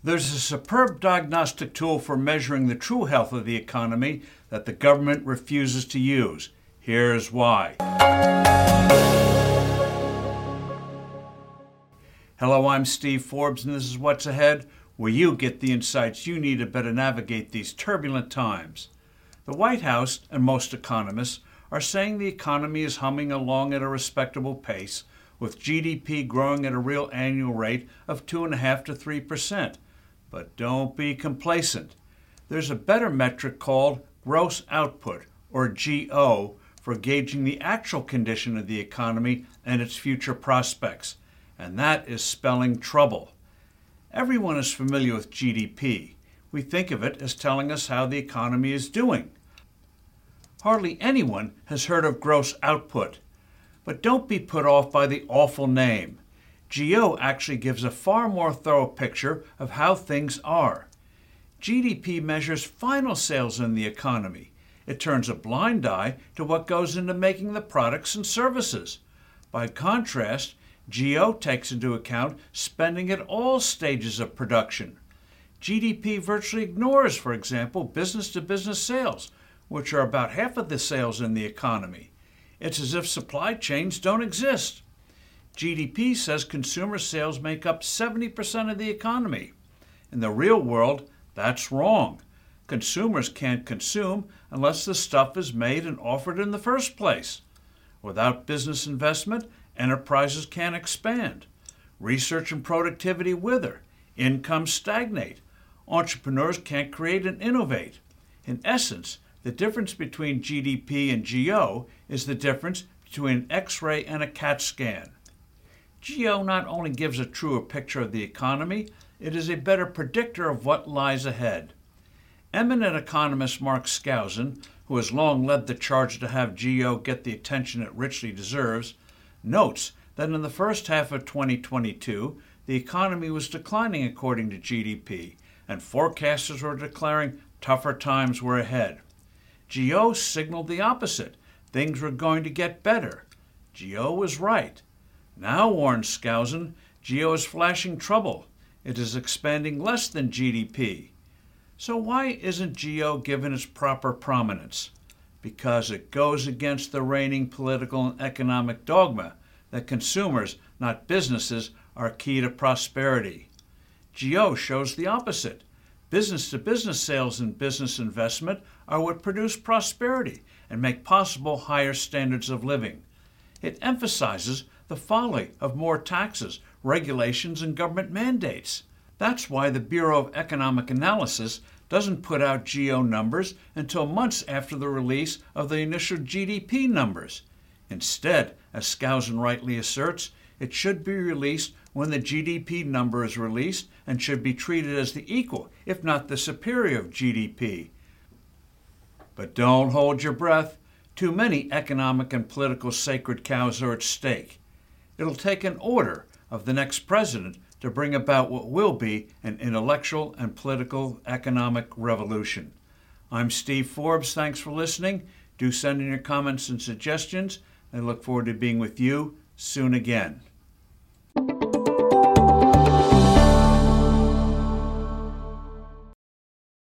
There's a superb diagnostic tool for measuring the true health of the economy that the government refuses to use. Here's why. Hello, I'm Steve Forbes, and this is What's Ahead, where you get the insights you need to better navigate these turbulent times. The White House and most economists are saying the economy is humming along at a respectable pace, with GDP growing at a real annual rate of 2.5% to 3%. But don't be complacent. There's a better metric called gross output, or GO, for gauging the actual condition of the economy and its future prospects, and that is spelling trouble. Everyone is familiar with GDP. We think of it as telling us how the economy is doing. Hardly anyone has heard of gross output. But don't be put off by the awful name. GO actually gives a far more thorough picture of how things are. GDP measures final sales in the economy. It turns a blind eye to what goes into making the products and services. By contrast, GO takes into account spending at all stages of production. GDP virtually ignores, for example, business-to-business sales, which are about half of the sales in the economy. It's as if supply chains don't exist. GDP says consumer sales make up 70% of the economy. In the real world, that's wrong. Consumers can't consume unless the stuff is made and offered in the first place. Without business investment, enterprises can't expand. Research and productivity wither. Incomes stagnate. Entrepreneurs can't create and innovate. In essence, the difference between GDP and GO is the difference between an X-ray and a CAT scan. GO not only gives a truer picture of the economy, it is a better predictor of what lies ahead. Eminent economist Mark Skousen, who has long led the charge to have GO get the attention it richly deserves, notes that in the first half of 2022, the economy was declining according to GDP, and forecasters were declaring tougher times were ahead. GO signaled the opposite. Things were going to get better. GO was right. Now, warns Skousen, GO is flashing trouble. It is expanding less than GDP. So why isn't GO given its proper prominence? Because it goes against the reigning political and economic dogma that consumers, not businesses, are key to prosperity. GO shows the opposite. Business-to-business sales and business investment are what produce prosperity and make possible higher standards of living. It emphasizes the folly of more taxes, regulations, and government mandates. That's why the Bureau of Economic Analysis doesn't put out GO numbers until months after the release of the initial GDP numbers. Instead, as Skousen rightly asserts, it should be released when the GDP number is released and should be treated as the equal, if not the superior of GDP. But don't hold your breath. Too many economic and political sacred cows are at stake. It'll take an order of the next president to bring about what will be an intellectual and political economic revolution. I'm Steve Forbes. Thanks for listening. Do send in your comments and suggestions. I look forward to being with you soon again.